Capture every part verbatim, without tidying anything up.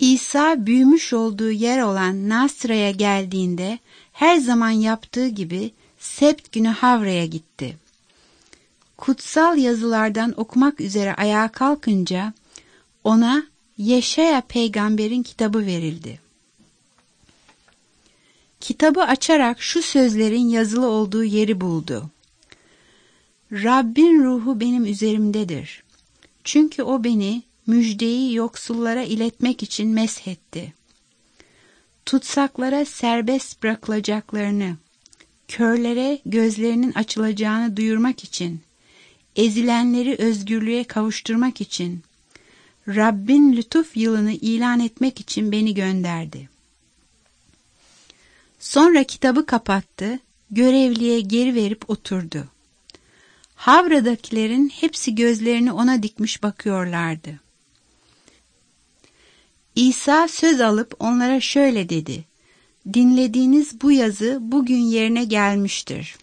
İsa büyümüş olduğu yer olan Nasra'ya geldiğinde her zaman yaptığı gibi Sebt günü Havra'ya gitti. Kutsal yazılardan okumak üzere ayağa kalkınca ona Yeşaya peygamberin kitabı verildi. Kitabı açarak şu sözlerin yazılı olduğu yeri buldu. Rabbin ruhu benim üzerimdedir. Çünkü o beni müjdeyi yoksullara iletmek için meshetti. Tutsaklara serbest bırakılacaklarını, körlere gözlerinin açılacağını duyurmak için, ezilenleri özgürlüğe kavuşturmak için, Rabbin lütuf yılını ilan etmek için beni gönderdi. Sonra kitabı kapattı, görevliye geri verip oturdu. Havra'dakilerin hepsi gözlerini ona dikmiş bakıyorlardı. İsa söz alıp onlara şöyle dedi: Dinlediğiniz bu yazı bugün yerine gelmiştir.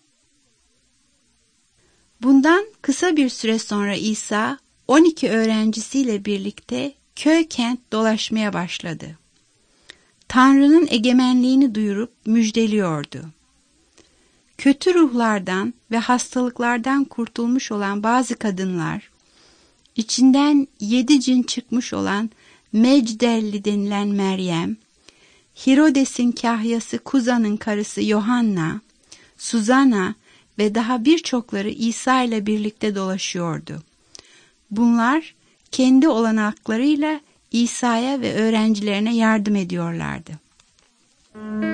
Bundan kısa bir süre sonra İsa on iki öğrencisiyle birlikte köy kent dolaşmaya başladı. Tanrı'nın egemenliğini duyurup müjdeliyordu. Kötü ruhlardan ve hastalıklardan kurtulmuş olan bazı kadınlar, içinden yedi cin çıkmış olan Mecdelli denilen Meryem, Hirodes'in kahyası Kuza'nın karısı Yohanna, Suzana ve daha birçokları İsa ile birlikte dolaşıyordu. Bunlar kendi olanaklarıyla İsa'ya ve öğrencilerine yardım ediyorlardı.